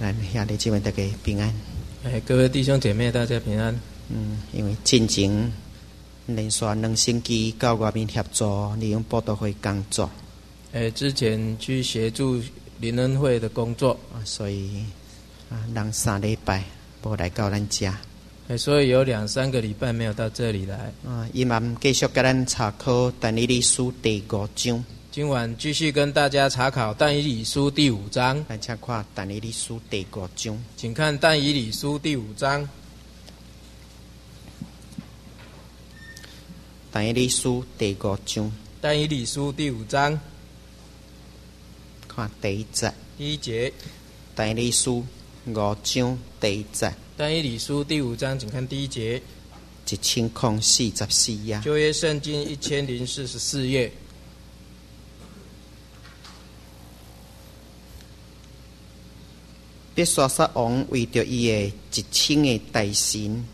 咱兄弟姊妹大家平安。 各位弟兄姐妹，大家平安。 因为进前连续2星期到外面协助利用报道会工作。 之前去协助灵恩会的工作， 所以人3礼拜无来到咱家。 所以有2-3个礼拜没有到这里来。 今晚继续跟咱查考但以理书第5章。 今晚继续跟大家查考但以理书第5章。 来请看但以理书第5章。 请看但以理书第5章。 但以理书第5章。 但以理书第5章。 看第1节。 第1节。 但以理书5章第1节。 但以理书第5章，请看第1节。 1044页。 旧约圣经1044页。 别沙撒王为着伊的1000个大神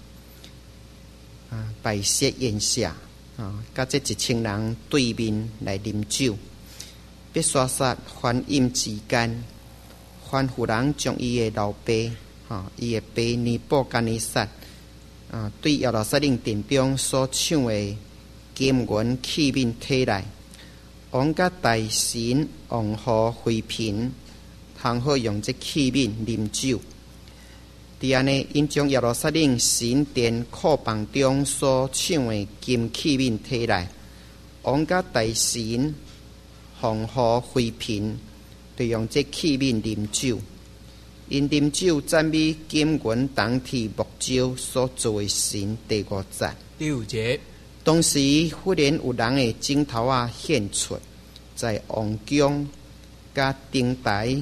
摆设宴席甲这1000人对面来啉酒。别沙撒反饮之间，吩咐人将伊的老爸伊的爸尼布甲尼撒对耶路撒冷殿中所抢的金银器皿摕来，王甲大神王侯妃嫔通好用这器皿啉酒。伫安尼，因将耶路撒冷神殿库房中所抢的金器皿摕来，王甲大神王侯妃嫔就用这器皿啉酒。因啉酒赞美金银铜铁木雕所做的神。第5节。 第5节。 当时忽然有人的镜头显出，在王宫甲灯台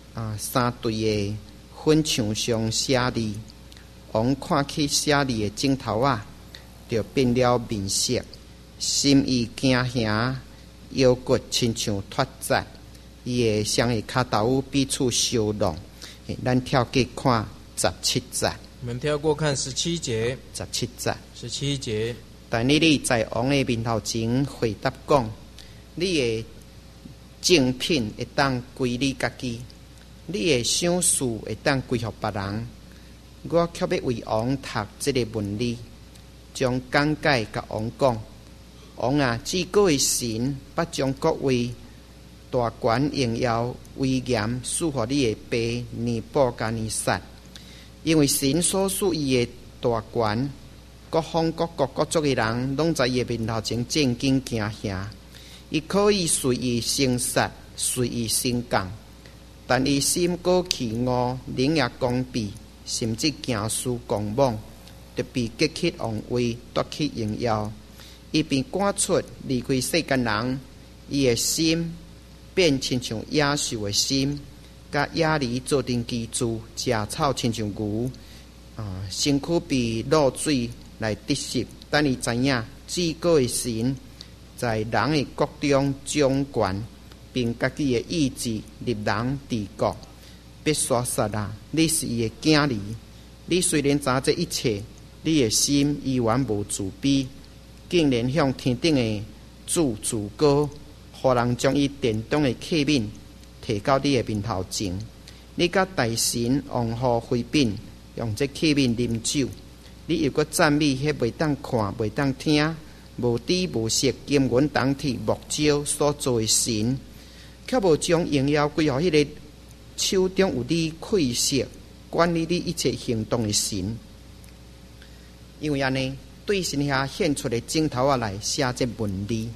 3对的粉墙上写字。王看起写字的镜头就变了面色，心意惊吓，腰骨亲像脱节，伊的双下骹头彼此相弄。咱跳过看17节。 我们跳过看17节。 17节。 17节。 但你在王的面头前回答讲，你的正品会当归你家己，你的赏赐会当归予别人。我却要为王读这个文理，将讲解甲王讲。王至高的神，捌将各位大权荣耀威严赐予你的爸尼布甲尼撒，因为神所赐伊的大权，各方各国各族的人拢在伊的面头前战兢惊吓。伊可以随意生杀，随意升降，但伊心高气傲，冷也刚愎，甚至行事狂妄，特别激起王位，夺去荣耀。伊便赶出离开世间人，伊的心变亲像野兽的心，甲野狸做阵居住，食草亲像牛，身躯被露水来得湿。等伊知影至高的神在人的国中掌权，并家己的意志立人治国。别沙撒你是伊的囝儿，你虽然知这一切，你的心依然无自卑，竟然向天顶的主自高，予人将伊殿中的器皿提到你的面头前。你甲大神王侯妃嫔用这器皿啉酒，你又搁赞美迄袂当看、袂当听、无知无识金银铜铁木雕所做的神，却无将荣耀归予迄个手中有你气息、管理你一切行动的神。因为安尼，对神遐显出的镜头来写这文理。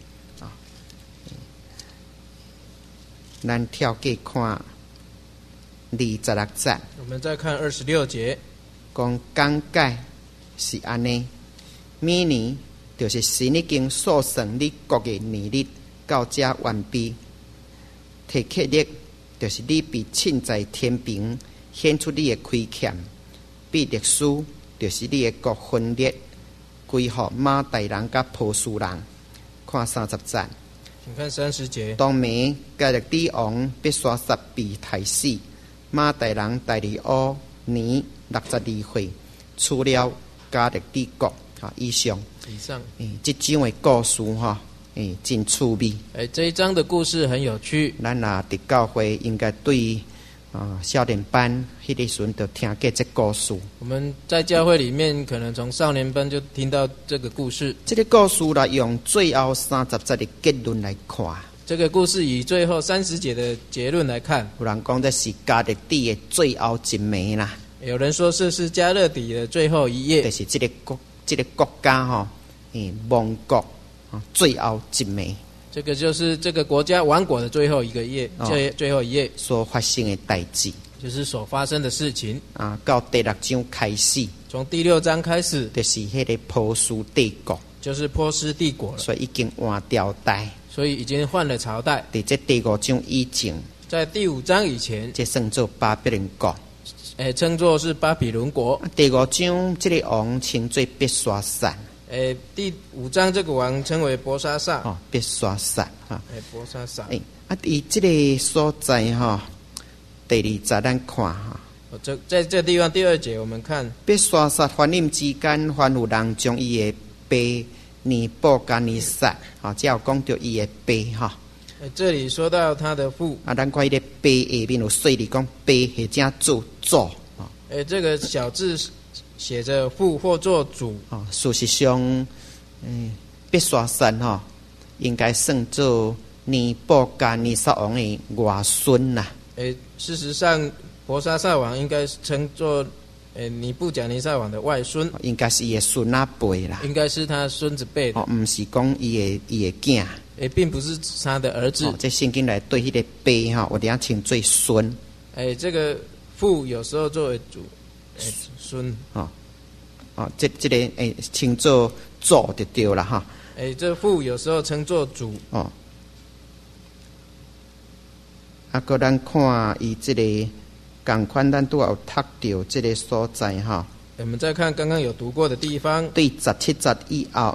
咱跳过看26节。 我们再看26节。 讲讲解是安尼，每年就是神已经所算你国的年日到这完毕。提克日就是你被请在天平，显出你的亏欠。毕特书就是你的国分裂，归予马代人甲波斯人。看30节。 请看30节。 当暝，加勒底王必刷撒被杀死，马代人第2年62岁，除了加勒底国。以上。这章的故事真趣味。 这一章的故事很有趣。 咱伫教会应该对少年班迄个时阵就听过这故事。 我们在教会里面，可能从少年班就听到这个故事。 这个故事来用最后30节的结论来看。 这个故事以最后30节的结论来看， 有人讲这是加勒底的最后一枚啦。 有人说这是加勒底的最后一页， 就是这个国家亡国最后一枚。 这个就是这个国家亡国的最后一个页，最后一页所发生的代志， 就是所发生的事情。 到第6章开始， 从第6章开始， 就是迄个波斯帝国， 就是波斯帝国了， 所以已经换朝代， 所以已经换了朝代。 在这第5章以前， 在第5章以前， 这算做巴比伦国， 称作是巴比伦国。 第5章这个王称作别沙撒。 第5章这个王称为伯沙撒。 别沙撒伯沙撒。 伊这个所在第2节咱看在这地方第2节我们看， 别沙撒反临之间，凡有人将伊的爸尼布甲尼撒，只有讲到伊的爸这里说到他的父。 咱看伊的爸下面有细字讲爸或者做主。 这个小字写着父或做主。 事实上，别沙撒应该算做尼布甲尼撒王的外孙啦。 事实上，伯沙撒王应该称作尼布甲尼撒王的外孙， 应该是伊的孙仔辈啦， 应该是他孙子辈的， 不是讲伊的囝， 并不是他的儿子。 这圣经来对迄个爸有点称做孙。 这个父有时候作为主，孙。 这个称作主就对了哈。 这父有时候称作主。 个咱看伊这个同款，咱都有读到这个所在哈。 我们再看刚刚有读过的地方， 对17节以后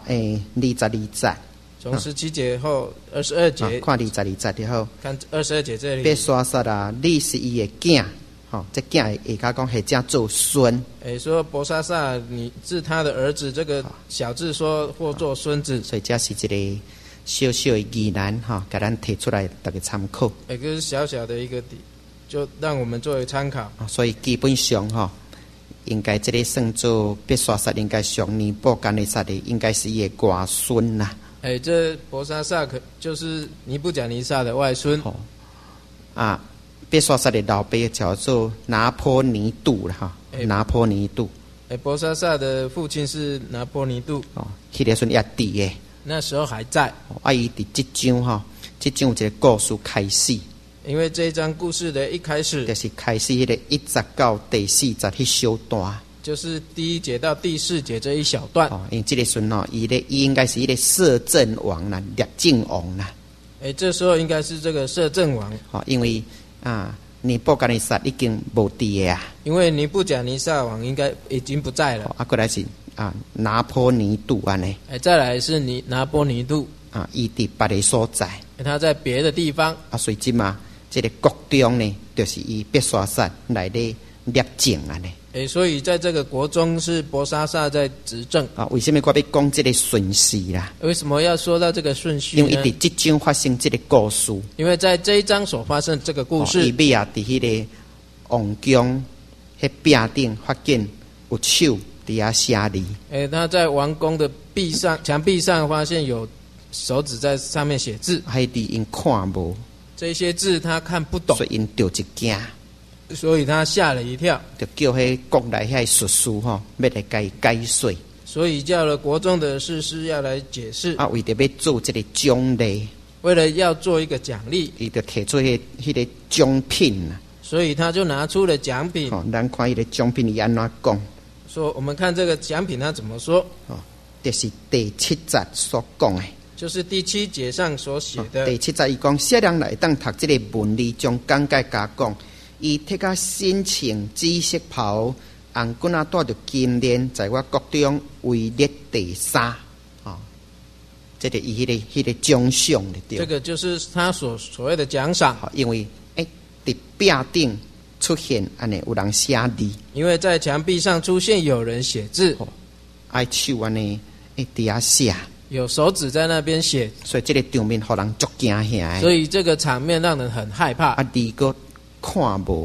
22节， 从17节后22节， 看22节就好。 看22节这里。 别沙撒你是伊的囝，这囝下加讲或者做孙。 说伯沙撒你是他的儿子，这个小字说或做孙子， 所以这是一个小小的疑难给咱提出来大家参考。 这是小小的一个就让我们作为参考。 所以基本上应该这个算做别沙撒，应该上尼布甲尼撒的，应该是伊的外孙啦。 这伯沙撒就是尼布甲尼撒的外孙。 别沙撒的老爸叫做拿坡尼度啦拿坡尼度。 伯沙撒的父亲是拿坡尼度。 迄个时候也伫的。那时候还在。 伊伫这章这章有一个故事开始。 因为这一章故事的一开始， 就是开始迄个1节到第4节迄小段， 就是第1节到第4节这一小段。 因为这个时候伊应该是迄个摄政王啦，摄政王啦。 这时候应该是这个摄政王。 因为尼布甲尼撒已经无伫啊。 因为尼布甲尼撒王应该已经不在了。 过来是拿坡尼度安尼。 再来是拿坡尼度。 伊伫别个所在。 他在别的地方。 所以即嘛，这个国中呢，就是以别沙撒来咧摄政安尼。 所以在这个国中是伯沙撒在执政。 为什么我要讲这个顺序啦？ 为什么要说到这个顺序呢？ 因为伫这章发生这个故事。 因为在这一章所发生这个故事。 伊尾啊，伫迄个王宫迄壁顶发现有手伫遐写字。 他在王宫的墙壁上发现有手指在上面写字。 迄字因看无。 这些字他看不懂。 所以因着一惊。 所以他吓了一跳， 就叫迄国内遐术士要来解解说。 所以叫了国中的士师要来解释。 为着要做这个奖励， 为了要做一个奖励， 伊就提出迄个奖品啦。 所以他就拿出了奖品。 咱看伊个奖品伊安怎讲？ 说我们看这个奖品他怎么说？ 就是第7节所讲的。 就是第7节上所写的。 第7节伊讲，小人来当读这个文理，将讲解加讲。伊摕甲新穿紫色袍，红棍带着金链，在我国中位列第3。这个伊迄个奖赏的对。 这个就是他所谓的奖赏。 因为伫壁顶出现安尼有人写字。因为在墙壁上出现有人写字。 手安尼伫遐写。 有手指在那边写。 所以这个场面互人足惊吓。 所以这个场面让人很害怕。 字个看无，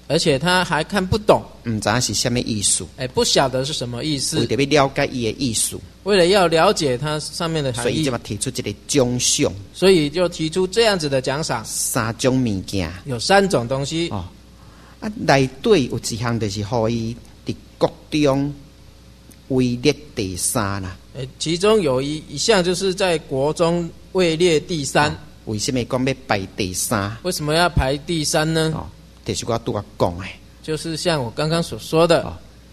而且他还看不懂， 唔知道是什么意思， 不晓得是什么意为思。 着要了解伊的意思， 为了要了解它上面的含义所以就，要提出这个奖赏， 所以就提出这样子的奖赏， 3种物件。 有3种东西。 哦，内底有一项就是互伊伫国中位列第3啦。 其中有一项就是在国中位列第3。 为什么讲要排第3？ 为什么要排第3呢？ 哦，就是我拄仔讲的， 就是像我刚刚所说的，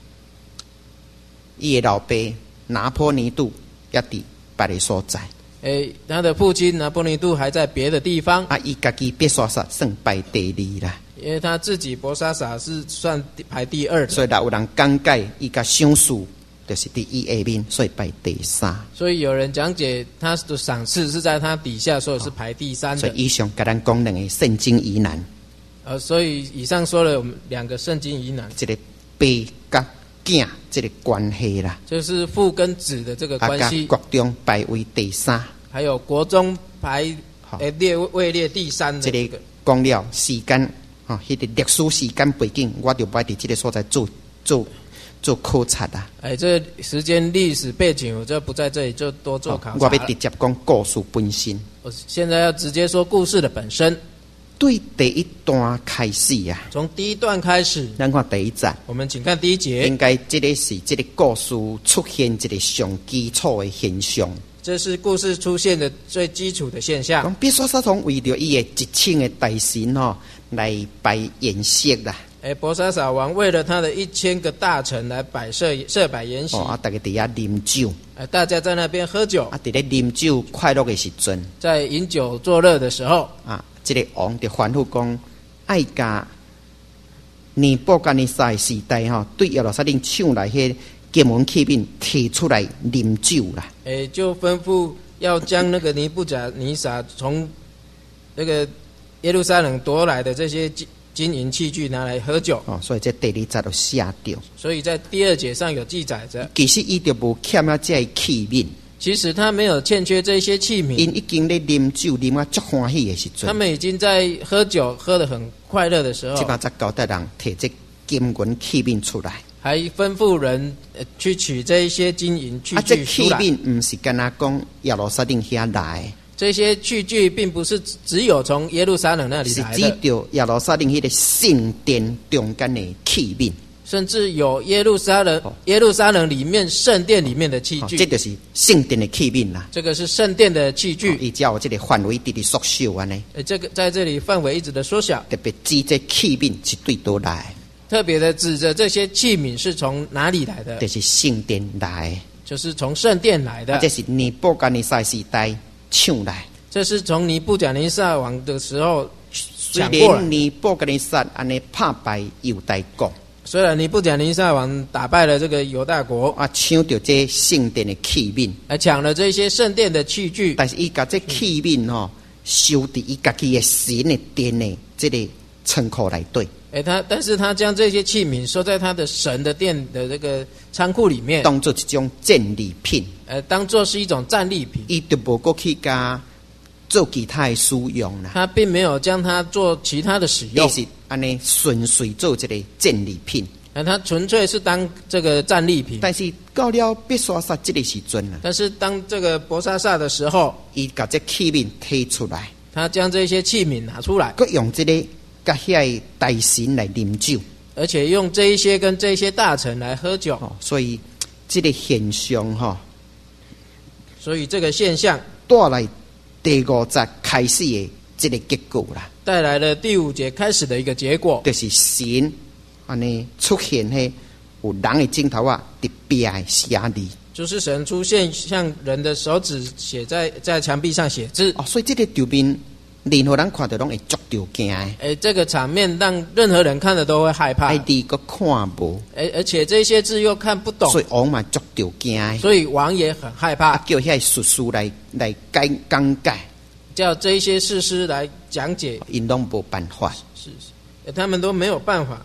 伊的老爸拿破尼度也伫别个所在。 他的父亲拿破尼度还在别的地方， 伊家己必刷刷算排第2啦。 因为他自己博沙撒是算排第2的， 所以若有人讲解伊甲赏识，就是伫伊下面，所以排第3。 所以有人讲解他的赏赐是在他底下，所以是排第3的。 所以以上甲咱讲2个圣经疑难。 所以以上说了我们2个圣经疑难， 这个爸甲囝这个关系啦， 就是父跟子的这个关系， 国中排位第3， 还有国中排位列第3的这个讲了时间，迄个历史时间背景，我就不爱伫这个所在做考察啦。 这时间历史背景我就不在这里就多做考察了。 我要直接讲故事本身。 我现在要直接说故事的本身。 对第1段开始啊， 从第1段开始， 咱看第1节， 我们请看第1节。 应该这个是这个故事出现一个上基础的现象。 这是故事出现的最基础的现象。 讲比索沙通为着伊的1000个大臣来摆宴席啦。 博沙撒王为了他的1000个大臣来设摆筵席。 大家伫遐啉酒。 大家在那边喝酒。 伫咧啉酒快乐的时阵， 在饮酒作乐的时候， 这个王就吩咐讲，爱甲尼布甲尼撒的时代对耶路撒冷抢来迄金文器皿提出来啉酒啦。 就吩咐要将那个尼布甲尼撒从那个耶路撒冷夺来的这些金银器具拿来喝酒。 所以这第2节就写着。 所以在第2节上有记载着， 其实伊就无欠了这器皿。 其实他没有欠缺这些器皿， 因已经咧啉酒啉啊足欢喜的时阵， 他们已经在喝酒喝得很快乐的时候， 即摆才交代人摕这金银器皿出来， 还吩咐人去取这一些金银器具出来。 这器皿唔是干那讲耶路撒冷遐来， 这些器具并不是只有从耶路撒冷那里来的， 是指着耶路撒冷迄个圣殿中间的器皿。 甚至有耶路撒冷里面圣殿里面的器具， 这就是圣殿的器皿啦。 这个是圣殿的器具， 伊只有这个范围直直缩小安尼。 这个在这里范围一直的缩小， 特别指这器皿是对倒来， 特别的指着这些器皿是从哪里来的， 就是圣殿来， 就是从圣殿来的。 这是尼布甲尼撒时代抢来， 这是从尼布甲尼撒王的时候虽抢过来。 然尼布甲尼撒安尼打败犹大国。 虽然尼布甲尼撒王打败了这个犹大国， 抢到这圣殿的器皿， 抢了这些圣殿的器具， 但是伊把这器皿收伫伊家己的神的殿的这个仓库内底。 但是他将这些器皿收在他的神的殿的这个仓库里面， 当做一种战利品， 当做是一种战利品。 伊就无过去加做其他的使用啦。 他并没有将它做其他的使用， 是安尼纯粹做一个战利品。 他纯粹是当这个战利品。 但是到了必刷撒这个时阵啊， 但是当这个博沙撒的时候， 伊把这器皿提出来， 他将这些器皿拿出来， 佮用这个甲遐大臣来啉酒， 而且用这一些跟这些大臣来喝酒。 所以这个现象所以这个现象带来第5节开始的这个结果啦， 带来了第5节开始的一个结果， 就是神安尼出现迄有人的镜头伫壁的写字， 就是神出现像人的手指写在墙壁上写字。 所以这个场面任何人看到拢会足着惊的。 这个场面让任何人看了都会害怕。 爱字佮看无， 而且这些字又看不懂， 所以王嘛足着惊的。 所以王也很害怕， 叫遐术士来讲解， 叫这些士师来讲解， 因拢无办法。 他们都没有办法。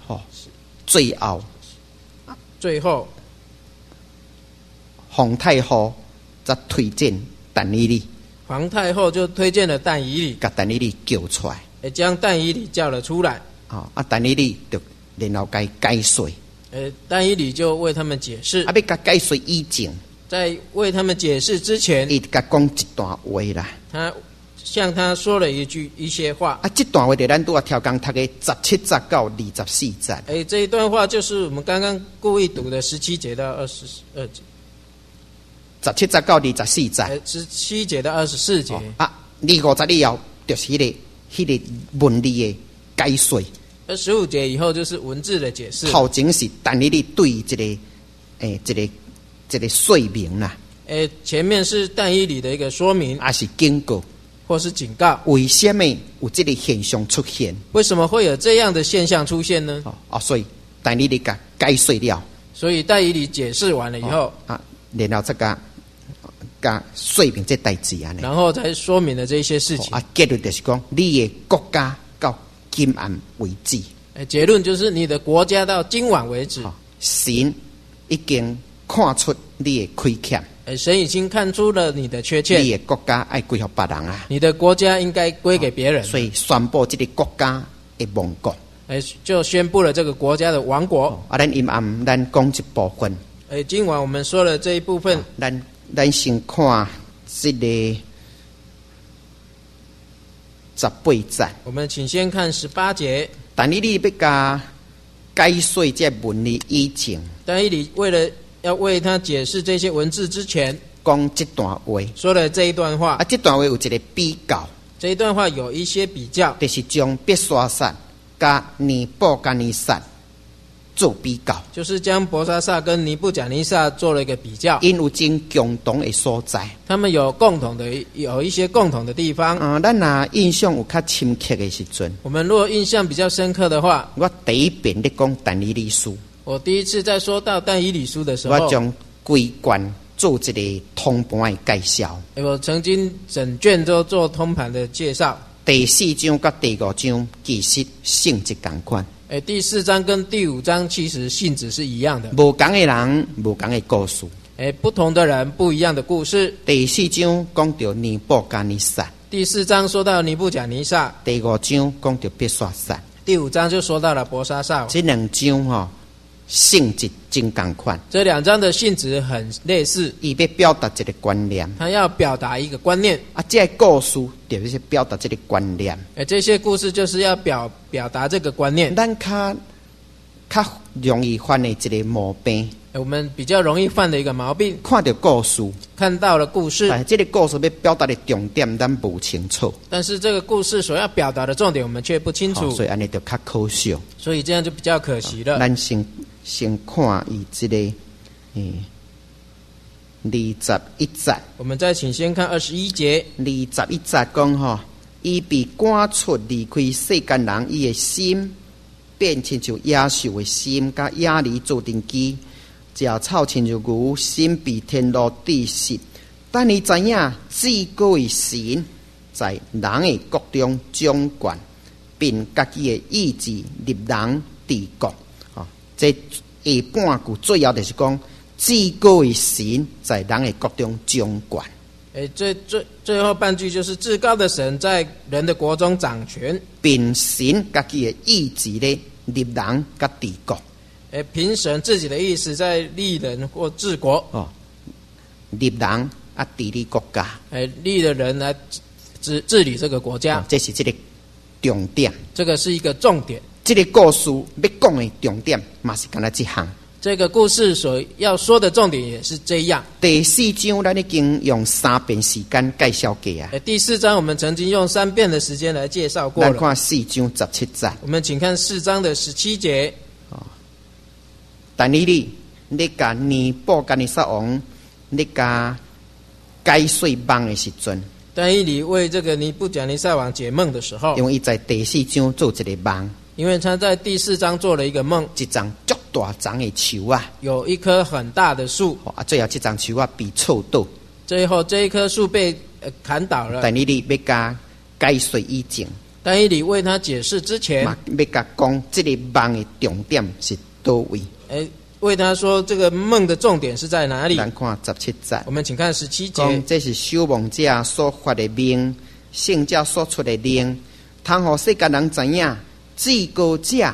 最后， 皇太后则推荐但以理， 皇太后就推荐了但以理， 把但以理叫出来， 将但以理叫了出来。 但以理就然后该解说。 但以理就为他们解释， 要甲解说以前， 在为他们解释之前， 伊甲讲一段话啦。 他向他说了一些话。 这段话就咱拄啊跳讲读的17节到24节。 这一段话就是我们刚刚故意读的17节到22节。 17节到24节。 17节到24节。 25节以后就是迄个文理的解说。 15节以后就是文字的解释。 头前是但以理对一个说明啦。 前面是但以理的一个说明， 还是警告， 或是警告。 为什么有这个现象出现？ 为什么会有这样的现象出现呢？ 所以但以理甲解说了。 所以但以理解释完了以后， 然后再甲说明这代志啊， 然后才说明了这些事情。 结论就是讲，你的国家到今晚为止。 结论就是你的国家到今晚为止。 神已经看出你的亏欠。 神已经看出了你的缺陷。 你的国家要归给别人啊。 你的国家应该归给别人。 所以宣布这个国家的亡国。 就宣布了这个国家的亡国。 咱今晚咱讲一部分。 今晚我们说了这一部分。 咱先看这个18节。 我们请先看18节。 但以理要甲解说这文理以前， 但以理为了要为他解释这些文字之前， 讲这段话， 说了这一段话。 这段话有一个比较。 这一段话有一些比较， 就是将伯沙撒甲尼布甲尼撒做比较， 就是将伯沙撒跟尼布甲尼撒做了一个比较。 因有真共同的所在， 他们有一些共同的地方。 咱若印象有较深刻的时阵， 我们如果印象比较深刻的话， 我第一遍咧讲但以理书， 我第一次在说到但以理书的时候， 我将规卷做一个通盘的介绍。 我曾经整卷都做通盘的介绍。 第4章甲第5章其实性质同款。 第4章跟第5章其实性质是一样的。 无同的人，无同的故事。 不同的人，不一样的故事。 第4章讲到尼布甲尼撒。 第4章说到尼布甲尼撒。 第5章讲到伯沙撒。 第5章就说到了伯沙撒。 这2章性质真同款。 这2章的性质很类似。 伊要表达一个观念。 他要表达一个观念。 这个故事就是表达这个观念。 这些故事就是要表达这个观念。 咱较容易犯的一个毛病。 我们比较容易犯的一个毛病。 看到故事， 看到了故事， 这个故事要表达的重点，咱不清楚。 但是这个故事所要表达的重点，我们却不清楚。 所以安尼就较可惜。 所以这样就比较可惜了。 咱先看伊这个21节。 我们再请先看21节。 21节讲伊被赶出离开世间人，伊的心变亲像野兽的心，甲野狸做阵机，食草亲像牛，心被天落地失。但你知影，至高的神在人的国中掌权，并家己的意志立人治国。这下半句最后就是讲，至高的神在人的国中掌权。 最后半句就是至高的神在人的国中掌权， 凭神家己的意志咧立人甲治国。 凭神自己的意思在立人或治国。 立人治理国家。 立的人来治理这个国家。 这是这个重点。 这个是一个重点。 这个故事要讲的重点，嘛是干那这项。 这个故事所要说的重点也是这样。 第4章咱已经用3遍时间介绍过啊。 第4章我们曾经用3遍的时间来介绍过了。 咱看4章17节。 我们请看4章的17节。 但你甲尼布甲尼撒王，你甲解说梦的时阵。 但以理为这个尼布甲尼撒王解梦的时候， 因为伊在第4章做一个梦。 因为他在第4章做了一个梦， 一丛足大丛的树啊， 有一棵很大的树， 最后这丛树啊被触倒， 最后这一棵树被砍倒了。 但你要甲解说以前， 但以理为他解释之前， 要甲讲这个梦的重点是倒位？ 为他说这个梦的重点是在哪里？ 咱看17节， 我们请看17节。 讲这是守望者所发的命，圣者所出的令，通互世间人知影，至高者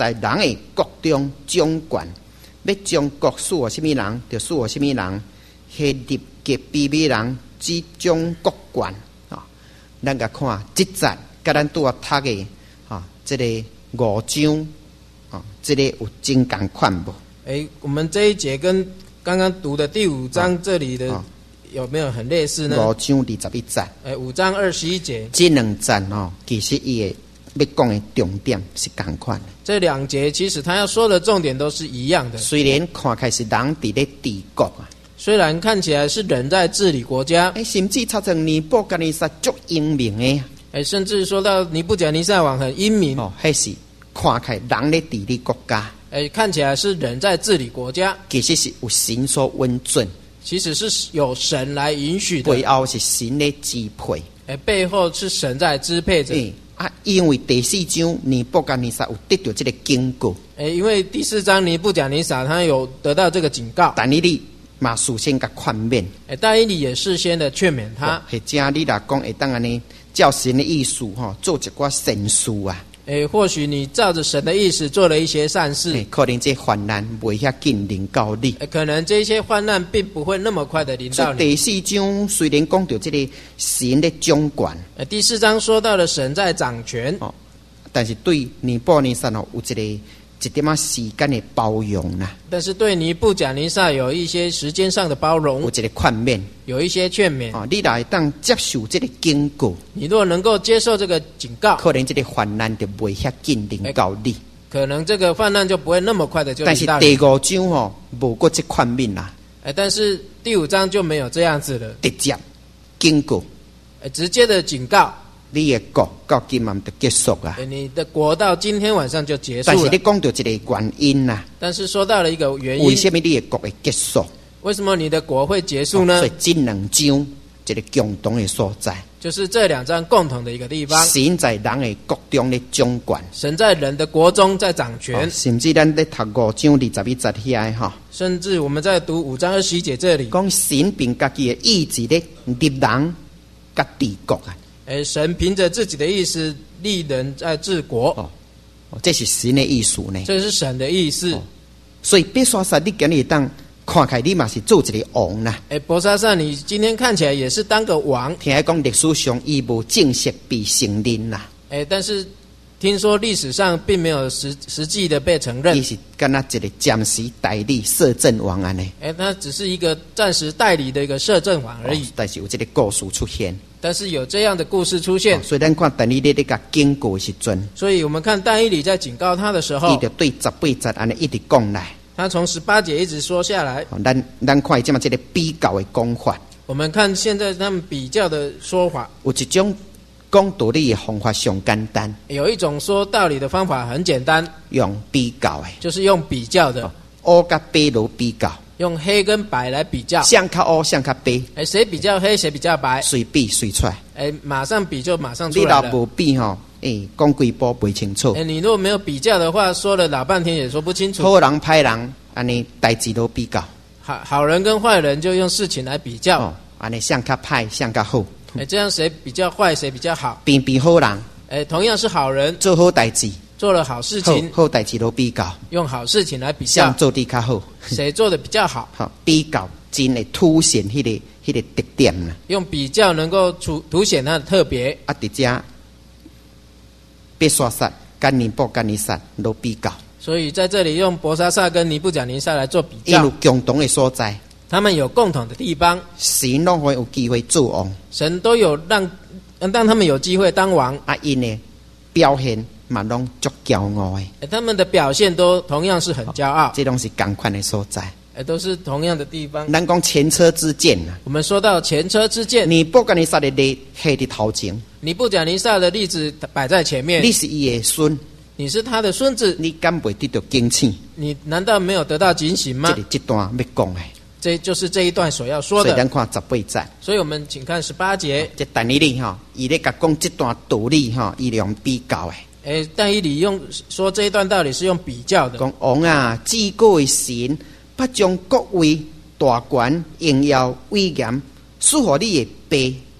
在人的国中掌权，要将国赐予什么人，就赐予什么人。下入给卑微人，只将国权啊！咱甲看这节，甲咱拄啊读的啊，这个5章啊，这个有真共款无？ 我们这一节跟刚刚读的第5章这里的有没有很类似呢 ？5章21节 ，5章21节， 这2节哦，其实伊的要讲的重点是共款的。 这2节其实他要说的重点都是一样的。 虽然看起来是人伫咧治国啊， 虽然看起来是人在治理国家， 甚至造成尼布甲尼撒足英明的， 甚至说到尼布甲尼撒王很英明哦，迄是看起来人咧治理国家， 看起来是人在治理国家， 其实是有神所允准， 其实是有神来允许的， 背后是神咧支配， 背后是神在支配着。 因为第4章尼布甲尼撒有得到这个警告， 因为第4章尼布甲尼撒他有得到这个警告， 但你嘛事先甲劝勉， 但以理也事先的劝勉他， 或者你来讲会当安尼照神的意思做一寡善事啊。 或许你照着神的意思做了一些善事， 可能这患难袂遐紧临到你， 可能这些患难并不会那么快的临到你。 第4章虽然讲到这个神的掌权， 第4章说到了神在掌权， 但是对尼布尼撒有一点仔时间的包容啦。 但是对尼布甲尼撒有一些时间上的包容， 有一个劝勉， 有一些劝勉。 你来当接受这个警告， 你若能够接受这个警告， 可能这个患难就袂遐紧临到你， 可能这个患难就不会那么快的就临到你。 但是第5章无过这劝勉啦， 但是第5章就没有这样子了， 直接警告， 直接的警告。 你的国到今晚就结束啊！ 你的国到今天晚上就结束了。 但是你讲到一个原因呐， 但是说到了一个原因， 为什么你的国会结束？ 为什么你的国会结束呢？ 所以这2章一个共同的所在， 就是这2章共同的一个地方。 神在人的国中的掌权， 神在人的国中在掌权。 甚至咱在读5章21节遐哈， 甚至我们在读5章21节这里， 讲神凭家己的意志咧立人甲治国啊。 神凭着自己的意思立人在治国， 这是神的意思呢。 这是神的意思。 所以别说你今日当看起来你嘛是做一个王啦。 伯沙撒，你今天看起来也是当个王。 听讲历史上伊无正式被承认啦。 但是听说历史上并没有实际的被承认。 伊是敢若一个暂时代理摄政王安尼。 他只是一个暂时代理的一个摄政王而已。 但是有这个故事出现。 但是有这样的故事出现， 所以咱看但以理咧甲警告的时阵， 所以我们看但以理在警告他的时候， 伊就对18节安尼一直讲来。 他从18节一直说下来。 咱看这么这个比较的讲法。 我们看现在他们比较的说法， 有一种讲道理的方法上简单， 有一种说道理的方法很简单， 用比较的， 就是用比较的， 黑甲白来比较。 用黑跟白来比较， 谁较黑谁较白， 谁比较黑谁比较白， 随比随出来， 马上比就马上出来了。 你若无比讲几步不清楚。 你如果没有比较的话，说了老半天也说不清楚。 好人歹人，安尼代志都比较。 好人跟坏人就用事情来比较， 安尼谁较歹谁较好， 这样谁比较坏谁比较好。 偏偏好人， 同样是好人， 做好代志。 做了好事情， 好代志都比较， 用好事情来比较， 谁做得较好， 谁做的比较好， 比较真会凸显迄个特点啦。 用比较能够凸显它的特别。 伫遮别刷撒跟尼布甲尼撒都比较， 所以在这里用伯沙撒跟尼布甲尼撒来做比较， 因有共同的所在， 他们有共同的地方， 神拢会有机会做王， 神都有让他们有机会当王， 因的表现嘛拢足骄傲的， 他们的表现都同样是很骄傲， 这拢是同款的所在， 都是同样的地方。 咱讲前车之鉴啊， 我们说到前车之鉴， 尼布甲尼撒的例下伫头前， 尼布甲尼撒的例子摆在前面， 你是伊的孙， 你是他的孙子， 你敢袂得到警醒？ 你难道没有得到警醒吗？ 这段要讲的。 这就是这一段所要说的。 所以咱看18节。 所以我们请看18节。 这但以理伊咧甲讲这段道理伊用比较的。 但以理用说这一段道理是用比较的。 讲王啊，至高的神，不将国位、大权、荣耀、威严，赐予你的爸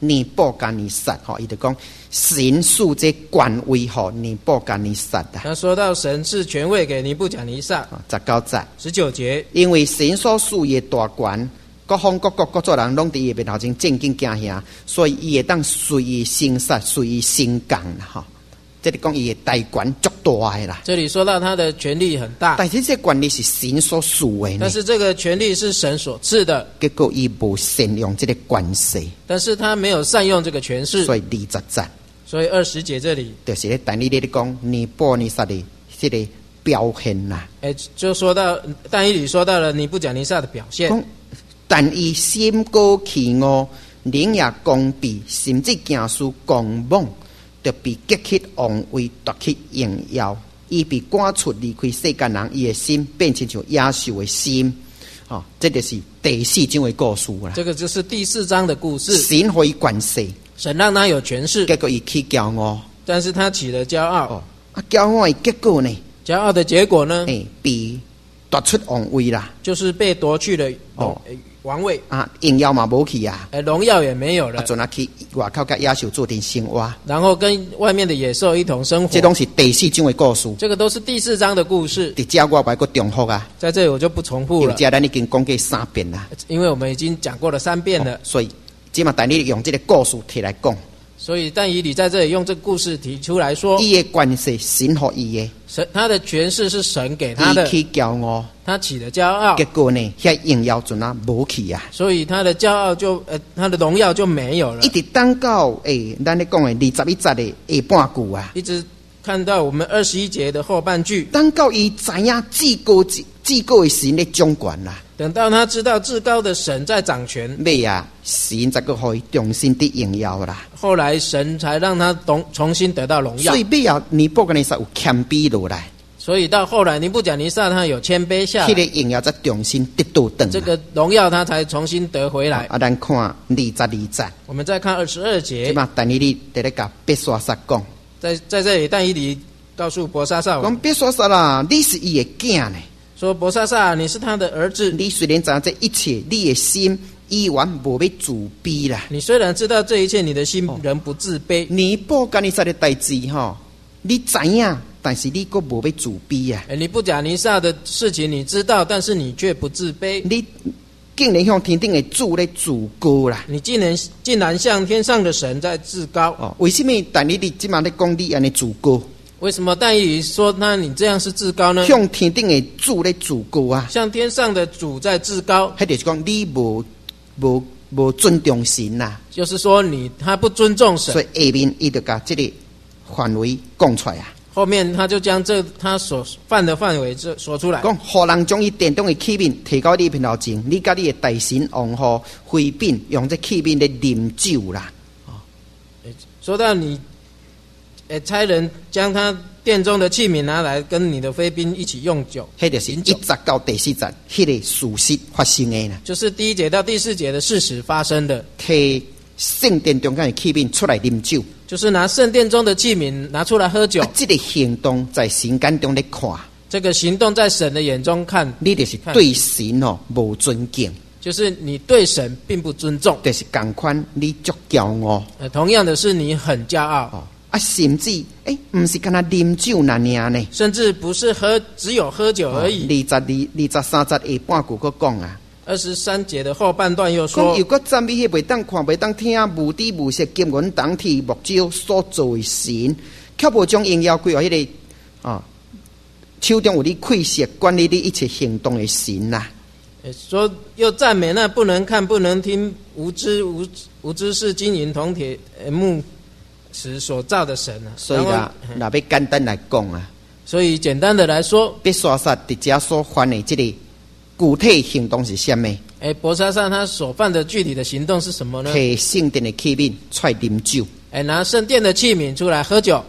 尼布甲尼撒，伊就讲神赐这权威给尼布甲尼撒啊。 他说到神是权位给尼布甲尼撒。 19节 19节， 因为神所赐伊大权，各方各国各族人拢伫伊面头前正经行行，所以伊会当随伊生杀，随伊升降啦。这里讲伊的大权足大的啦。 这里说到他的权力很大， 但是这权力是神所赐的， 但是这个权力是神所赐的， 结果伊无善用这个权势， 但是他没有善用这个权势， 所以20节， 所以20节这里就是咧但以理讲尼布尼撒的这个表现啦。 就说到但以理说到了尼布甲尼撒的表现。 但伊心高气傲，人也光闭，甚至行事狂妄，就被激起王位，夺去荣耀。伊被赶出离开世间人，伊的心变成像野兽的心。这就是第4章的故事啦。 这个就是第4章的故事。 神给伊权势， 神让他有权势， 结果伊起骄傲， 但是他起了骄傲。 骄傲的结果呢？ 骄傲的结果呢？ 被夺出王位啦， 就是被夺去了王位荣耀嘛无去啊， 荣耀也没有了， 准去外口甲野兽做阵生活， 然后跟外面的野兽一同生活。 这都是第4章的故事， 这个都是第4章的故事。 伫这我不再重复啊， 在这里我就不重复了， 这咱已经讲过3遍啦， 因为我们已经讲过了3遍了， 所以今嘛但你用这个故事提来讲。 所以但以理在这里用这个故事提出来说， 伊的权势神给伊的， 神他的权势是神给他的， 伊起骄傲， 他起了骄傲， 结果呢，遐荣耀准无去啊， 所以他的骄傲就他的荣耀就没有了。 一直等到咱咧讲的21节的下半句啊， 一直看到我们21节的后半句， 等到伊知影至高的神咧掌权啦。 等到他知道至高的神在掌权， 尾啊，神才个可以重新的荣耀啦。 后来神才让他重新得到荣耀。 所以尾啊，尼布甲尼撒有谦卑落来。 所以到后来尼布甲尼撒他有谦卑下来， 这个荣耀才重新得到回来。 这个荣耀他才重新得回来。 咱看22节， 我们再看22节。 即嘛，但以理在咧甲别沙撒讲， 在这里，但以理告诉伯沙撒讲别沙撒啦，你是伊的囝呢。 说伯沙撒，你是他的儿子。 你虽然知道这一切，你的心依然无要自卑啦。 你虽然知道这一切，你的心仍不自卑。 尼布甲尼撒的代志你知影，但是你佫无要自卑啊。 尼布甲尼撒的事情你知道，但是你却不自卑。 你竟然向天顶的主咧自高啦！ 你竟然向天上的神在自高。 为什么但你即马咧讲你安尼自高？ 为什么但以理说那你这样是自高呢？ 向天顶的主咧自高啊！ 向天上的主在自高， 迄就是讲你无尊重神呐。 就是说他不尊重神， 所以下面伊就把这个范围讲出来啊。 后面他就将他所犯的范围说出来， 讲互人将伊殿中的器皿提到你面头前，你甲你的大神王后妃嫔用这器皿来啉酒啦。 说到你差人将他殿中的器皿拿来跟你的妃嫔一起用酒， 迄就是1节到第4节，迄个事实发生的啦。 就是第1节到第4节的事实发生的。 摕圣殿中间的器皿出来啉酒， 就是拿圣殿中的器皿拿出来喝酒。 这个行动在神眼中咧看， 这个行动在神的眼中看， 你就是对神无尊敬， 就是你对神并不尊重， 就是同款你足骄傲。 同样的是你很骄傲。 甚至不是干那啉酒那样呢， 甚至不是只有喝酒而已。 23节下半句佫讲啊 ，23节的后半段又说， 又佫赞美迄袂当看、袂当听、无知无识、金银铜铁木雕所造的神，却无将荣耀归于迄个手中有你窥视管理你一切行动的神呐。 说又赞美那不能看、不能听、无知是金银铜铁木石所造的神啊。 所以啦，若要简单来讲啊， 所以简单的来说， 别沙撒伫遮所犯的这个具体行动是什么？ 伯沙撒他所犯的具体的行动是什么呢？ 摕圣殿的器皿出来啉酒， 拿圣殿的器皿出来喝酒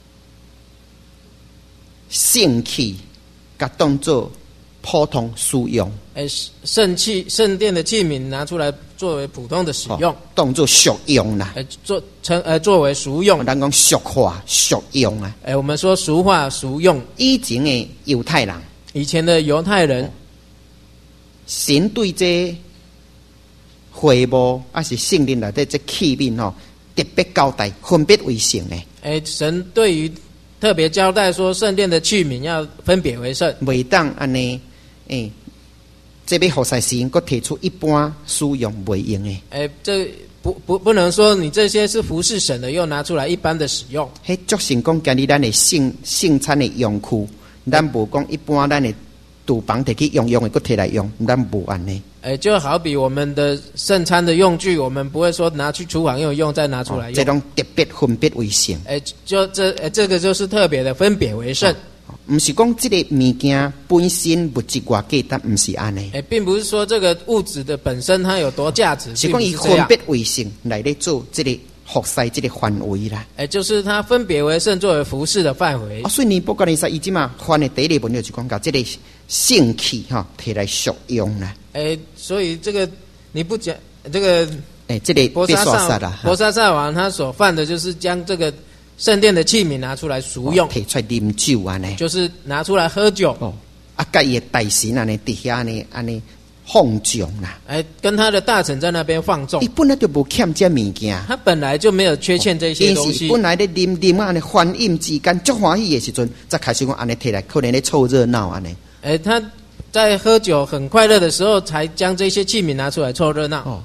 圣器甲当作普通使用， 圣殿的器皿拿出来作为普通的使用， 当作俗用啦。 作为俗用， 咱讲俗化俗用啊。 我们说俗化俗用。 以前的犹太人， 以前的犹太人， 神对这会幕还是圣灵内底这器皿吼，特别交代分别为圣的。 神对于特别交代说，圣殿的器皿要分别为圣， 袂当安尼，这要服侍神，佮提出一般使用袂用的。 这不能说你这些是服侍神的，又拿出来一般的使用。 迄足成讲今日咱的圣餐的用具，咱无讲一般咱的厨房摕去用的，佮摕来用，咱无安尼。 就好比我们的圣餐的用具，我们不会说拿去厨房用再拿出来用。 这种特别分别为圣。 这个就是特别的分别为圣。 不是讲这个物件本身物质外价，但不是安尼。 并不是说这个物质的本身它有多价值， 是讲以分别为圣来咧做这个服侍这个范围啦。 就是它分别为圣作为服侍的范围。 所以尼布甲尼撒伊即嘛翻的第一个文就是讲，把这个圣器摕来属用啦。 所以这个你不讲这个这个伯沙撒王他所犯的就是将这个圣殿的器皿拿出来赎用， 提出来啉酒安尼， 就是拿出来喝酒。 甲伊的大神安尼伫遐安尼放纵啦。 跟他的大臣在那边放纵。 伊本来就无欠这物件， 他本来就没有缺欠这些东西。 本来咧啉安尼欢饮之间，足欢喜的时阵，才开始讲安尼摕来，可能咧凑热闹安尼。 他在喝酒很快乐的时候，才将这些器皿拿出来凑热闹。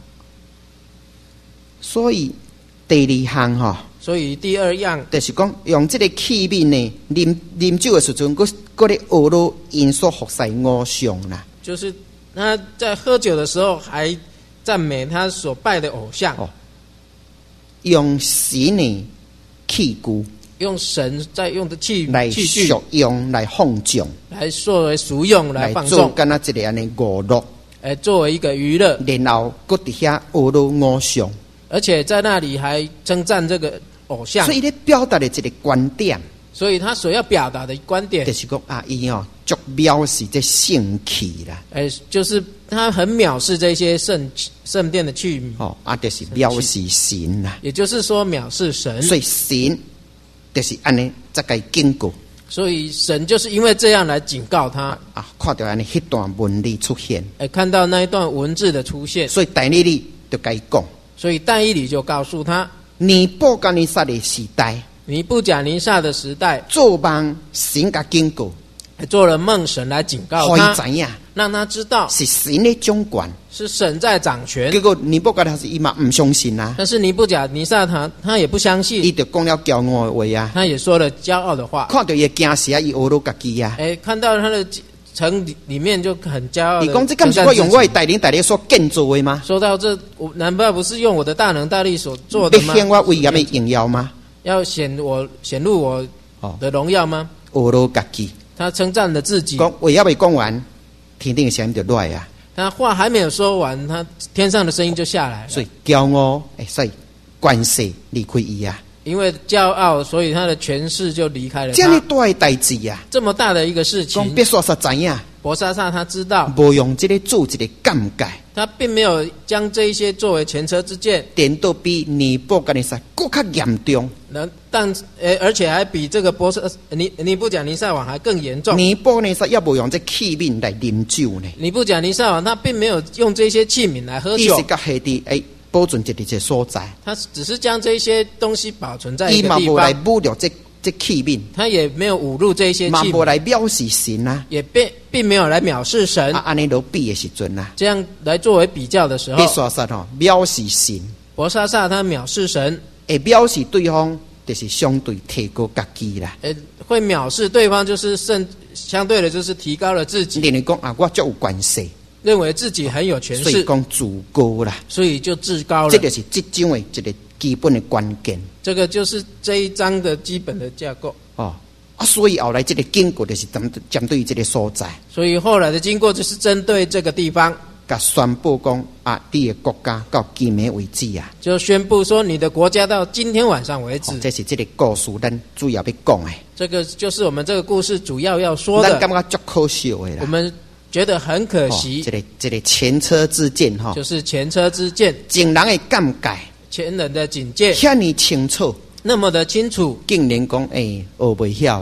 所以第二项所以第二样就是讲用这个器皿呢，啉酒的时阵，搁咧学罗因所服侍偶像啦。 就是他在喝酒的时候，还赞美他所拜的偶像。 用神的器具， 用神在用的器具属用来放纵， 来作为赎用来放纵， 做干那一个安尼娱乐， 作为一个娱乐， 然后搁伫遐学罗偶像， 而且在那里还称赞这个偶像。 所以咧表达的这个观点， 所以他所要表达的观点， 就是讲伊足藐视这圣器啦。 就是他很藐视这些圣殿的器皿。 就是藐视神啦。 也就是说藐视神。 所以神就是安尼才该警告。 所以神就是因为这样来警告他。 看到安尼迄段文字出现， 看到那一段文字的出现， 所以但以理就该讲。 所以但以理就告诉他， 尼布甲尼撒的时代， 尼布甲尼撒的时代， 做梦神甲警告， 做了梦，神来警告他，让他知道是神的掌管， 是神在掌权。 结果尼布甲尼撒伊嘛唔相信啊。 但是尼布甲尼撒他也不相信， 伊就讲了骄傲的话啊， 他也说了骄傲的话。 看到伊惊死啊，伊学罗家己啊。 看到他的城里面就很骄傲的。 你讲这敢是我用我的带领所建造的吗？ 说到这，难道不是用我的大能大力所做的吗？ 要显我威严的荣耀吗？ 要显露我的荣耀吗？ 学罗家己， 他称赞了自己。 讲话还未讲完，天顶的声音就来啊。 他话还没有说完，他天上的声音就下来了。 所以骄傲所以关系离开伊啊。 因为骄傲，所以他的权势就离开了他。 这么大的代志啊， 这么大的一个事情， 讲别说实知影， 伯沙撒他知道， 无用这个做一个尴尬， 他并没有将这一些作为前车之鉴， 颠倒比尼布甲尼撒更加严重。 而且还比这个尼布甲尼撒王还更严重。 尼布甲尼撒也无用这器皿来啉酒呢。 尼布甲尼撒王他并没有用这些器皿来喝酒， 伊是甲下伫保存一个所在， 他只是将这些东西保存在一个地方。 伊嘛无来侮辱这器皿， 他也没有侮辱这些器皿， 嘛无来藐视神啊， 也并没有来藐视神。 安尼都比的时阵啊， 这样来作为比较的时候， 别说实藐视神， 伯沙撒他藐视神， 藐视对方就是相对提高家己啦。 会藐视对方就是相对的就是提高了自己。 认为讲我足有关系。 认为自己很有权势， 所以讲自高啦， 所以就自高了。 这就是这章的一个基本的关键。 这个就是这一章的基本的架构。 所以后来这个经过就是针对这个所在。 所以后来的经过就是针对这个地方， 甲宣布讲你的国家到今天为止啊， 就宣布说你的国家到今天晚上为止。 这是这个故事咱主要要讲的。 这个就是我们这个故事主要说的。 咱感觉足可惜的啦。 我们觉得很可惜， 这个前车之鉴就是前车之鉴， 前人的感慨， 前人的警戒， 遐尼清楚， 那么的清楚， 竟然讲学袂晓的，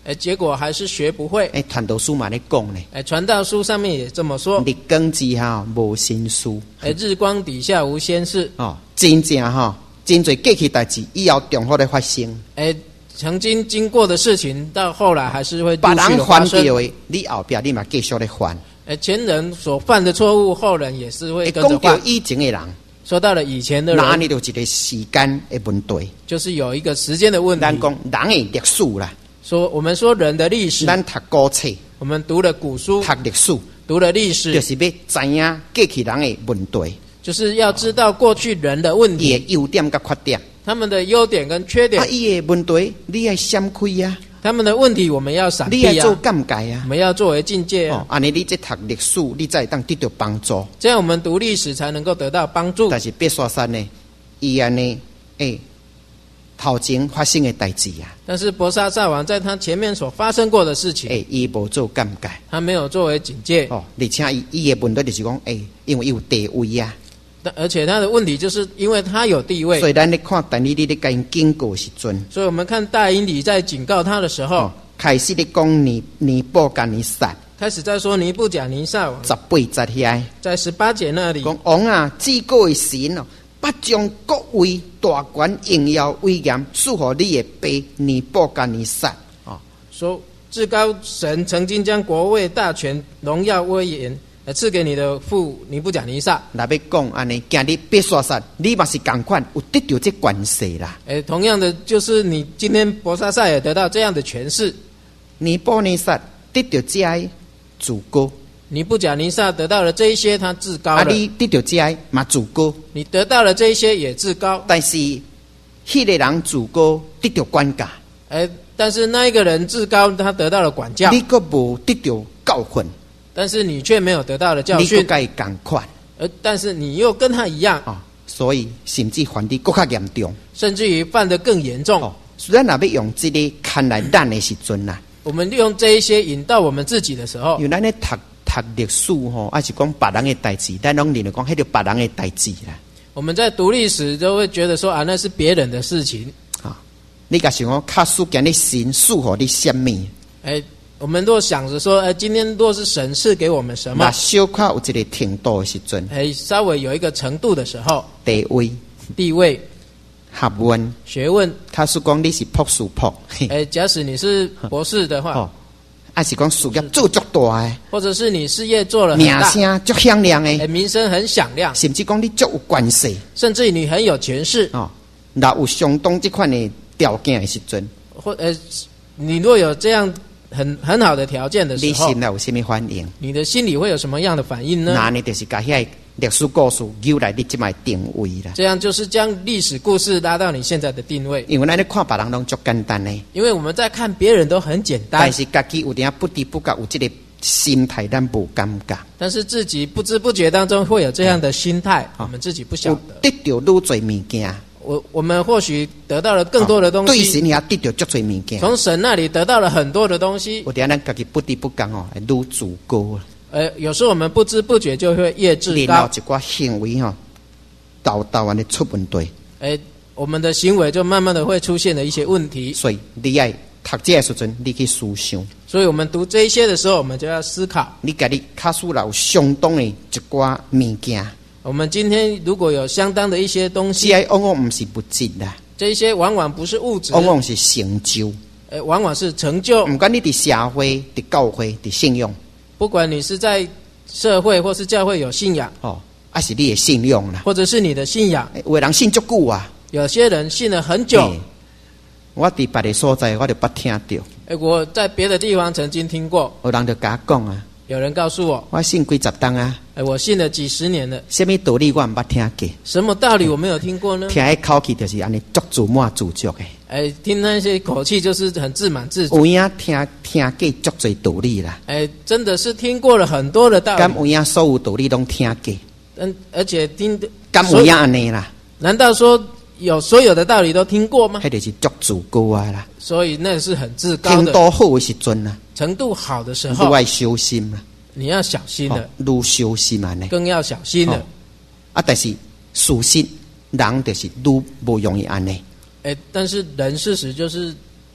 结果还是学不会。 传道书嘛咧讲呢， 传道书上面也这么说。 日光之下无新事， 日光底下无仙事。 真正真侪过去代志以后重复的发生。 曾经经过的事情，到后来还是会陆别人续的发生。 犯掉的，你后边你嘛继续的犯。 前人所犯的错误，后人也是会跟着讲到犯。 以前的人， 说到了以前的人， 那你就一个时间的问题， 就是有一个时间的问题。 咱讲人的历史啦， 我们说人的历史， 咱读古册， 我们读了古书， 读历史， 读了历史， 就是要知影过去人的问题， 就是要知道过去人的问题， 伊的优点甲缺点， 他们的优点跟缺点。 伊的问题你要闪开啊， 他们的问题我们要闪避啊， 你要做鉴戒啊， 我们要作为境界啊。 安尼你这读历史，你才会当得到帮助。 这样我们读历史才能够得到帮助。 但是别刷山呢，伊安尼头前发生的代志啊， 但是伯沙撒王在他前面所发生过的事情， 伊无做鉴戒， 他没有作为警戒。 而且伊的问题就是讲，因为伊有地位啊。 而且他的问题就是因为他有地位， 所以咱咧看但以理咧甲因警告时阵， 所以我们看大英里在警告他的时候， 开始咧讲尼布甲尼撒， 开始在说尼布甲尼撒王 18节遐， 在18节那里讲王啊，至高的神哦，不将国位、大权、荣耀、威严赐予你的爸尼布甲尼撒。 说至高神曾经将国位、大权、荣耀、威严赐给你的父尼布甲尼撒。 若要讲安尼，今日别说啥，你嘛是共款有得到这权势啦。 同样的，就是你今天伯沙撒也得到这样的权势。 尼布尼撒得到这样自高， 尼布甲尼撒得到了这一些，他自高了。 你得到这样嘛自高， 你得到了这一些也自高。 但是迄个人自高得到管教， 但是那一个人自高，他得到了管教， 你佫无得到教训。 但是你却没有得到了教训， 你跟他同款， 但是你又跟他一样所以甚至犯得更加严重， 甚至于犯得更严重。 虽然若要用这个看来咱的时阵啦， 我们利用这一些引到我们自己的时候， 因为咱咧读历史还是讲别人的代志，咱拢认为讲迄条别人的代志啦。 我们在读历史都会觉得说那是别人的事情你甲想讲，卡数今日神赐予你什么？ 我们若想着说，今天若是神赐给我们什么， 那小可有一个程度的时阵， 稍微有一个程度的时候， 地位、学问、 学问， 他是讲你是博士博， 假使你是博士的话， 还是讲事业做足大的， 或者是你事业做了很大， 名声足响亮的， 名声很响亮， 甚至讲你足有关系， 甚至于你很有权势若有相当这款的条件的时阵， 你若有这样很好的条件的时候， 你心里有什么反应？ 你的心里会有什么样的反应呢？ 那你就是把遐历史故事由来你这卖定位啦。 这样就是将历史故事拉到你现在的定位。 因为咱咧看别人拢足简单的， 因为我们在看别人都很简单， 但是家己有点不知不觉有这个心态，咱无感觉。 但是自己不知不觉当中会有这样的心态，我们自己不晓得。 得到愈多物件。 我们或许得到了更多的东西， 对神也得到足多物件， 从神那里得到了很多的东西。 有点咱家己不知不觉会愈自高。 有时候我们不知不觉就会越自高， 然后一寡行为导的出问题。 我们的行为就慢慢的会出现了一些问题。 所以你要读这个时阵，你去思想。 所以我们读这一些的时候，我们就要思考。 你家己卡数有相当的一寡物件。 我们今天如果有相当的一些东西， 往往不是物质啦， 这一些往往不是物质， 往往是成就， 往往是成就。 不管你的社会、的教会、的信仰， 不管你是在社会或是教会有信仰， 还是你的信仰啦， 或者是你的信仰， 有的人信足久啊， 有些人信了很久。 我在别的所在，我就捌听到。 我在别的地方曾经听过， 有人就甲我讲啊。 有人告诉我， 我信几十档啊！ 我信了几十年了。 什么道理我唔捌听过？ 什么道理我没有听过呢？ 听迄口气就是安尼，足自满自足的。 听那些口气就是很自满自足。 有影听过足侪道理啦。 真的是听过了很多的道理。 敢有影所有道理拢听过？ 而且听敢有影安尼啦？ 难道说所有的道理都听过吗？ 迄就是足自高啊啦。 所以那是很自高的。 程度好的时阵啊。 程度好的时候， 你要小心了。 你要小心了， 愈小心啊！ 更要小心了。 但是事实人就是愈不容易安尼。 但是人事实就是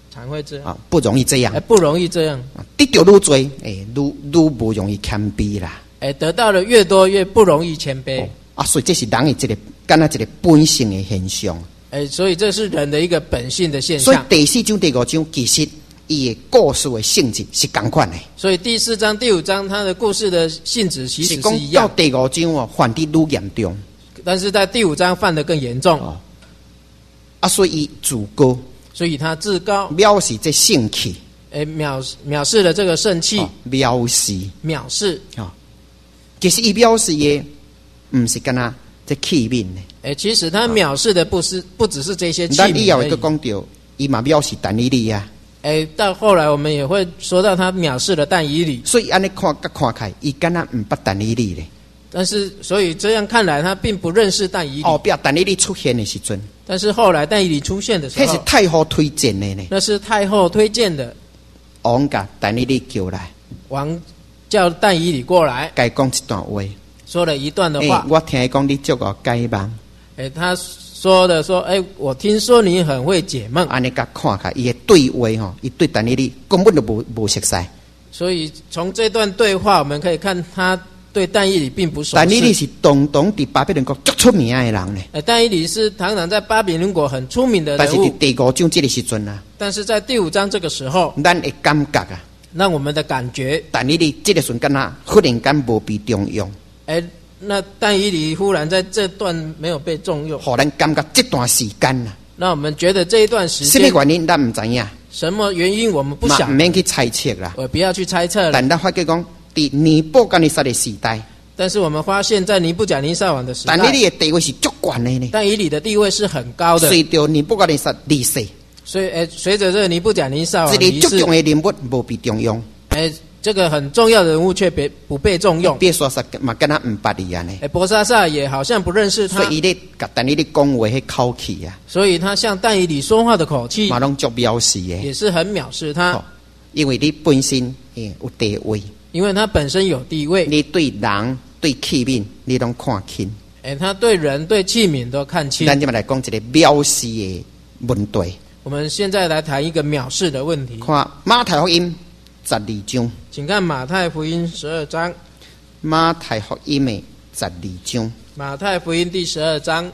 常会这样啊，不容易这样， 不容易这样。 得到愈多，愈不容易谦卑啦。 得到的越多，越不容易谦卑。 所以这是人的敢若一个本性的现象。 所以这是人的一个本性的现象。 所以第4章、第5章其实伊的故事的性质是同款的。所以第4章、第5章它的故事的性质其实是一样。 到第5章犯得愈严重， 但是在第5章犯得更严重。 所以伊自高， 所以他自高， 藐视这圣气， 藐视了这个圣气， 藐视其实伊藐视的不是干那这器皿呢。 其实他藐视的不只是这些器皿而已。 咱以后会讲到，伊嘛藐视但以理啊。 到后来我们也会说到他藐视了但以理。 所以安尼看开，伊干那不捌但以理咧。 但是所以这样看来，他并不认识但以理。 后边但以理出现的时阵， 但是后来但以理出现的时候， 那是太后推荐的呢。 那是太后推荐的。 王把但以理叫来， 王叫但以理过来， 该讲一段话， 说了一段的话。 我听伊讲你足够解梦。 他说，我听说你很会解梦。 安尼甲看开，伊的对话伊对但以理根本就无熟悉。所以从这段对话，我们可以看他对但以理并不熟悉。 但以理是当伫巴比伦国最出名的人呢。 但以理是常常在巴比伦国很出名的人物。 但是第5章这个时阵啊， 但是在第5章这个时候， 咱的感觉啊， 让我们的感觉， 但以理这个时阵敢若忽然间无被重用。 那但以理忽然在这段没有被重用， 互咱感觉这段时间啊， 那我们觉得这一段时间， 什么原因咱唔知影， 什么原因我们不晓得， 唔免去猜测啦。 我不要去猜测了。 但咱发觉讲，伫尼布甲尼撒的时代， 但是我们发现，在尼布甲尼撒王的时代， 但以理的地位是足悬的呢。 但以理的地位是很高的。 随着尼布甲尼撒离世， 所以随着这个尼布甲尼撒王离世， 一个足重的人物无被重用。 这个很重要的人物却不被重用。 别说啥嘛，跟他唔捌伊安尼。 伯沙撒也好像不认识他， 所以伊咧甲但以理讲话迄口气啊， 所以他向但以理说话的口气， 嘛拢足藐视的， 也是很藐视他。 因为你本身有地位， 因为他本身有地位， 你对人对器皿你拢看轻。 他对人对器皿都看轻。 咱今嘛来讲一个藐视的问题。 我们现在来谈一个藐视的问题。 看马太福音12章， 请看马太福音12章。 马太福音的12章。 马太福音第12章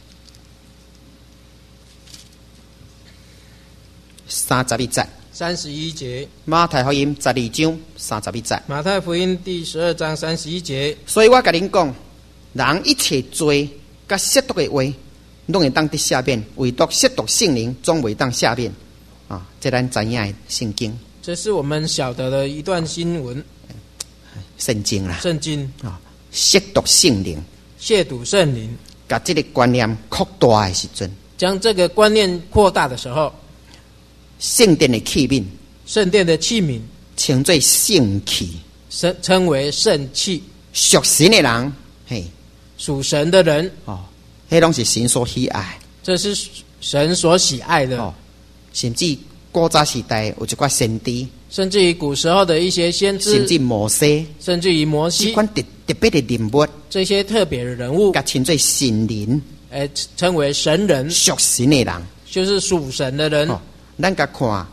31节。 31节。 马太福音12章31节。 马太福音第12章31节。 所以我甲恁讲，人一切罪甲亵渎的话，拢会当得赦免，唯独亵渎圣灵总袂当赦免。这咱知影的圣经。 这是我们晓得的一段新闻。 圣经啦。 圣经亵渎圣灵。 亵渎圣灵。 把这个观念扩大的时阵， 将这个观念扩大的时候， 圣殿的器皿， 圣殿的器皿称作圣器， 称为圣器。 属神的人， 属神的人， 迄拢是神所喜爱。 这是神所喜爱的。 甚至古早时代有一寡先知， 甚至于古时候的一些先知， 甚至摩西， 甚至于摩西， 这款特别的人物， 这些特别的人物， 甲称作神灵， 称为神人， 属神的人， 就是属神的人。 咱甲看，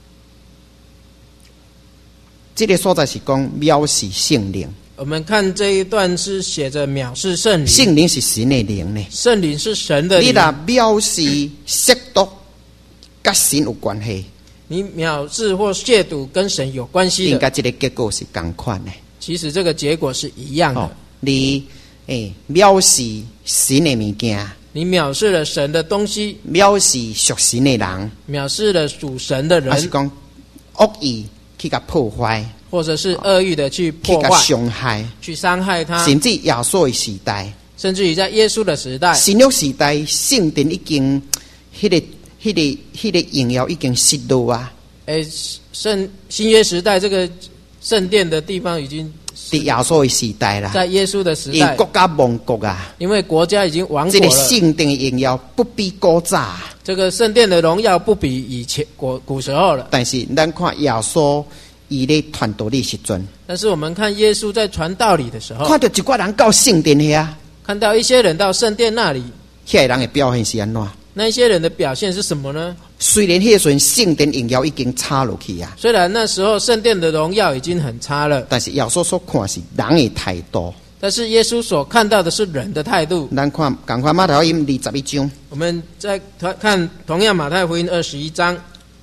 这个所在是讲藐视圣灵。 我们看这一段是写着藐视圣灵， 圣灵是神的灵呢， 圣灵是神的灵。 你若藐视亵渎，甲神有关系。 你藐视或亵渎跟神有关系的， 应该这个结果是同款的。 其实这个结果是一样的。 你藐视神的物件， 你藐视了神的东西， 藐视属神的人， 藐视了属神的人， 还是讲恶意去甲破坏， 或者是恶意的去破坏、 伤害、 去伤害他， 甚至耶稣的时代， 甚至于在耶稣的时代、 新约时代，圣殿已经迄个荣耀已经失落啊！ 新约时代这个圣殿的地方已经在耶稣的时代啦， 在耶稣的时代， 国家亡国啊！ 因为国家已经亡国了， 这个圣殿的荣耀不比古早， 这个圣殿的荣耀不比以前古时候了。 但是咱看耶稣伊咧传道的时阵， 但是我们看耶稣在传道理的时候， 看到一挂人到圣殿遐， 看到一些人到圣殿那里， 遐人的表现是安怎？ 那些人的表现是什么呢？ 虽然迄阵圣殿荣耀已经差落去啊， 虽然那时候圣殿的荣耀已经很差了， 但是耶稣所看是人的态度。 但是耶稣所看到的是人的态度。 咱看，赶快马太福音21章， 我们再看同样马太福音21章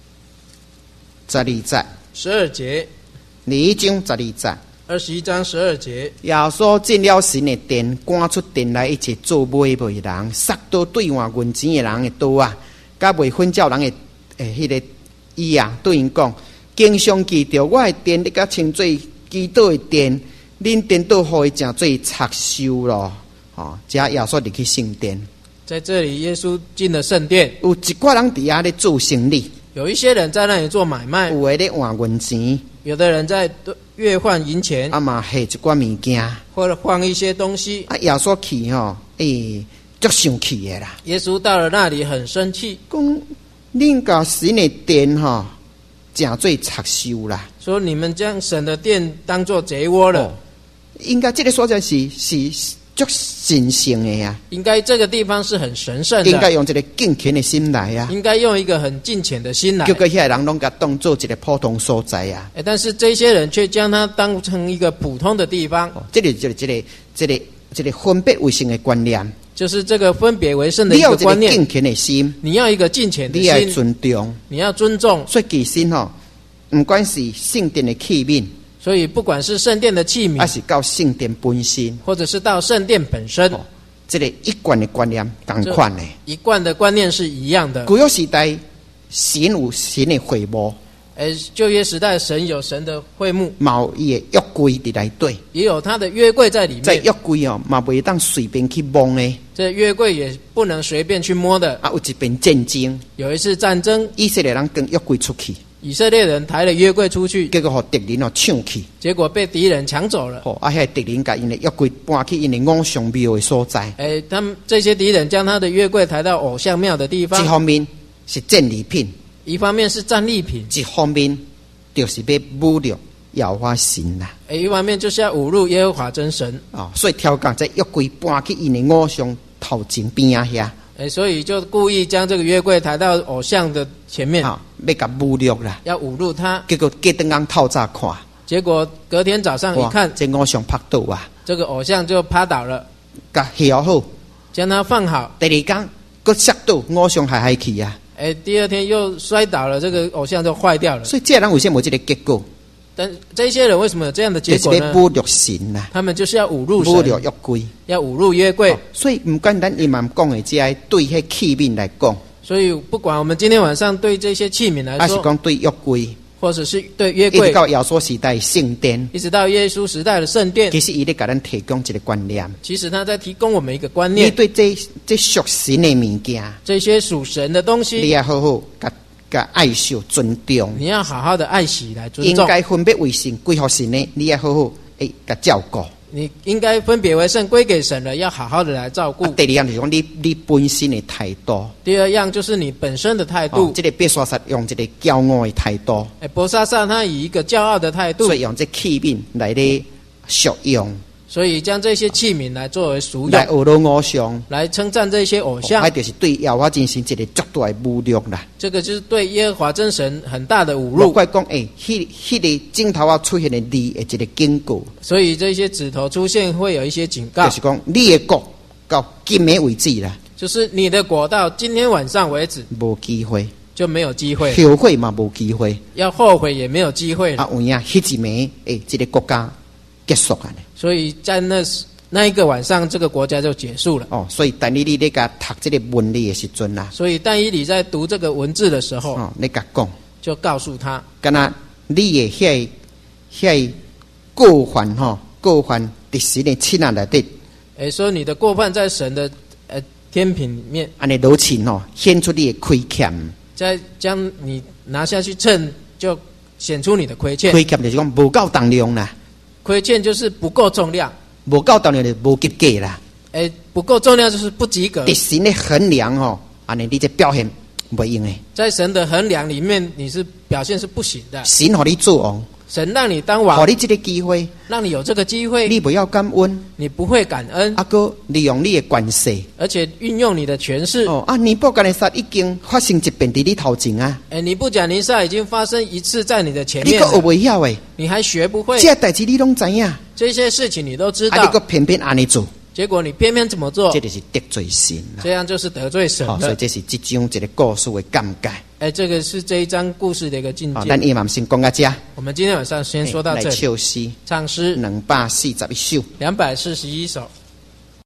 12节 12节 ，21章12节。 21章12节， 耶稣进了神的殿，赶出殿来一切做买卖人，杀到兑换银钱的人的刀啊，甲未分照人的迄个伊啊，对因讲：经常记着我的殿，你甲称做基督的殿，恁颠倒互伊诚做拆收咯。哦，这耶稣入去圣殿， 在这里耶稣进了圣殿， 有一寡人伫遐咧做生意， 有一些人在那里做买卖， 有的咧换银钱， 有的人在兑换银钱， 啊嘛下一寡物件， 或者换一些东西。 啊耶稣去吼，足生气的啦。 耶稣到了那里很生气， 讲恁甲神的殿吼，诚做拆收啦。 说你们将神的殿当作贼窝了。 应该这个所在是足神圣的呀， 应该这个地方是很神圣应该的， 用一个敬虔的心来啊。 应该用一个很敬虔的心来。 结果遐人拢甲当做一个普通所在啊。 但是这些人却将它当成一个普通的地方。 这个分别为圣的观念， 就是这个分别为圣的你要有一个观念。 一个敬虔的心， 你要一个敬虔的你要心， 尊重， 你要尊重。 所以其实吼，不管是圣殿的器皿， 所以不管是圣殿的器皿， 还是到圣殿本身， 或者是到圣殿本身， 这个一贯的观念同款的。 一贯的观念是一样的。 古约时代，神有神的会幕， 旧约时代神有神的会幕， 有伊的约柜伫内底， 也有他的约柜在里面。 在约柜哦，嘛袂当随便去摸呢。 这约柜也不能随便去摸的。 啊，有一遍战争， 有一次战争， 以色列人跟约柜出去， 以色列人抬了约柜出去， 结果互敌人抢去。 结果被敌人抢走了。 遐敌人甲因的约柜搬去因的偶像庙的所在。 他们这些敌人将他的约柜抬到偶像庙的地方。 一方面是战利品， 一方面是战利品， 一方面就是要侮辱耶和华神啦。 一方面就是要侮辱耶和华真神。 所以挑工在约柜搬去因的偶像头前边啊遐。 所以就故意将这个约柜抬到偶像的前面， 要甲侮辱啦， 要侮辱他。 结果隔顿刚透早看， 结果隔天早上一看， 这偶像拍倒啊， 这个偶像就趴倒了， 甲摇好， 将它放好。 第二天佫摔倒，偶像还去啊。 第二天又摔倒了，这个偶像就坏掉了。 所以这人为什么有这个结果？ 但这些人为什么有这样的结果呢？ 就是要侮辱神啦， 他们就是要侮辱神， 侮辱约柜， 要侮辱约柜。 所以不管咱伊嘛讲的，只系对迄器皿来讲， 所以不管我们今天晚上对这些器皿来说， 还是讲对约柜， 或者是对约一直柜， 到耶稣时代圣殿， 一直到耶稣时代的圣殿， 其实伊咧甲咱提供一个观念。 其实他在提供我们一个观你念： 对这属神的物件， 这些属神的东你西， 要好好甲爱惜尊重。 你要好好的爱惜来尊应重。 该分别为圣归乎神的，你要好好甲照顾。 你应该分别为圣归给神了，要好好的来照顾。 第二样就是讲你本身的态度。 第二样就是你本身的态度。 这个别说实用一个骄傲的态度。 伯沙撒他以一个骄傲的态度， 所以用这器皿来咧属用， 所以将这些器皿来作为俗来用， 侮辱偶像， 来称赞这些偶像。 那就是对耶和华真神一个绝大的侮辱啦。 这个就是对耶和华真神很大的侮莫辱。 怪讲迄个镜头啊出现的字的一个警告， 所以这些指头出现会有一些警告， 就是讲你的国到今暝为止啦， 就是你的国到今天晚上为止无机会， 就没有机会， 后悔嘛无机会， 要后悔也没有机会了。 有影迄一暝这个国家结束啊。 所以在那一个晚上，这个国家就结束了。 所以但你咧甲读这个文理的时阵啦， 所以但以理在读这个文字的时候， 你甲讲， 就告诉他， 敢若你的遐过犯过犯伫神的亲啊内底， 说你的过犯在神的天平里面， 安尼老亲显出你的亏欠， 再将你拿下去称，就显出你的亏欠。 亏欠就是讲无够重量啦， 亏欠就是不够重量， 无够重量就无及格啦。 不够重量就是不及格。 伫神的衡量安尼你这表现袂用诶。 在神的衡量里面，你是表现是不行的。 神互你做王， 神让你当给王， 你这个机会， 让你有这个机会， 你不要感恩， 你不会感恩， 啊哥利用你的关系， 而且运用你的权势。 哦啊，尼布甲尼撒已经发生一遍在你头前啊， 尼布甲尼撒已经发生一次在你的前你面了， 个学袂晓诶， 你还学不会， 这代志你拢知影，啊这些事情你都知你道， 个偏偏安尼做， 结果你偏偏这么做这，就是得罪神啦。 这样就是得罪神哦，所以了。 这是这章一个故事的感慨。 这个是这一章故事的一个境好， 界。 咱伊嘛先讲到这， 我们今天晚上先说到这来里。 唱诗唱诗 241首。 241首。